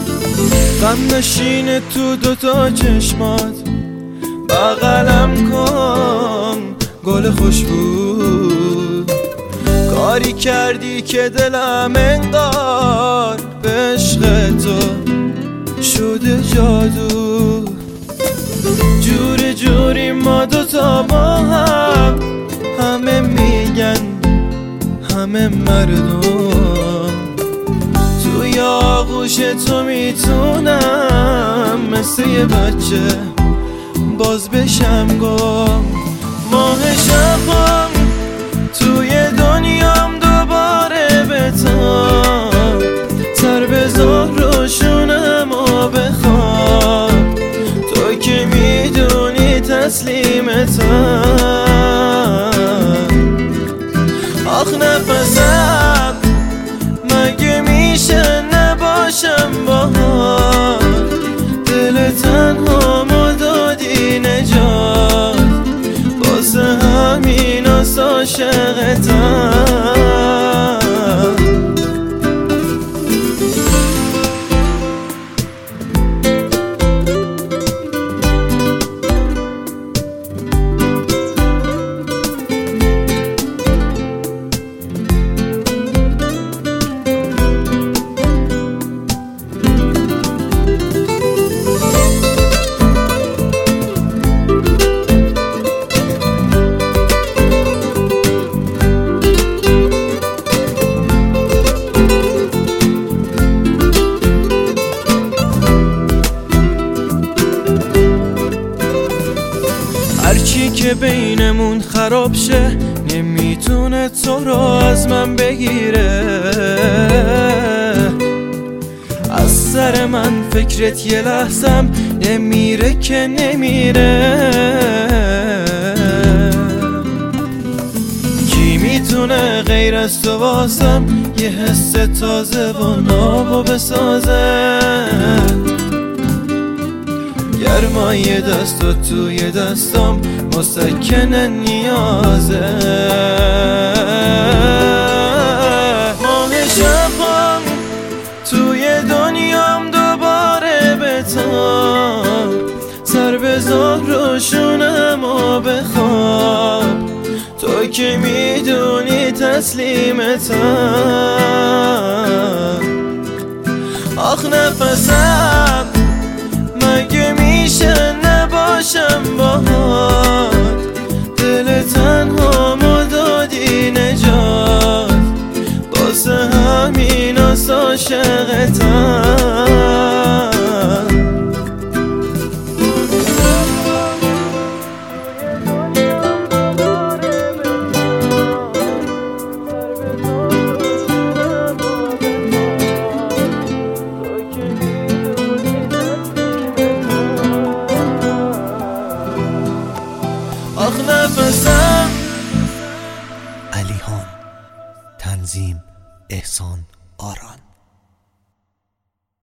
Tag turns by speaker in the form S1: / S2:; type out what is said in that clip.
S1: غم نشینه تو دوتا چشمات، بغلم کن گل خوشبو. کاری کردی که دلم انگار به عشق تو شده جادو. جوری جوری ما دوتا با هم، همه میگن همه مردم، توی آغوش تو میتونم مثل یه بچه باز بشم گم. ماه شبم توی دنیام دوباره بتاب، سر بذار روشونم و بخواب، تو که میدونی تسلیمتم. آخ نفسم مگه میشه نباشم باهات، دل تنهامو دادی نجات، واسه همین عاشقتم. هرچی که بینمون خراب شه نمیتونه تو رو از من بگیره. از سر من فکرت یه لحظم نمیره که نمیره. کی میتونه غیر از تو واسم یه حس تازه و نابو بسازه؟ گرمای دست و توی دستم مسکن نیازه. ماه شبم توی دنیام دوباره بتاب، سر بذار روشونم و بخواب، تو که میدونی تسلیمتم. آخ نفسم مگه میشه نباشم باهات، دل تنهامو دادی نجات، واسه همین عاشقتم. آخ نفسم.
S2: علیهان، تنظیم احسان آران.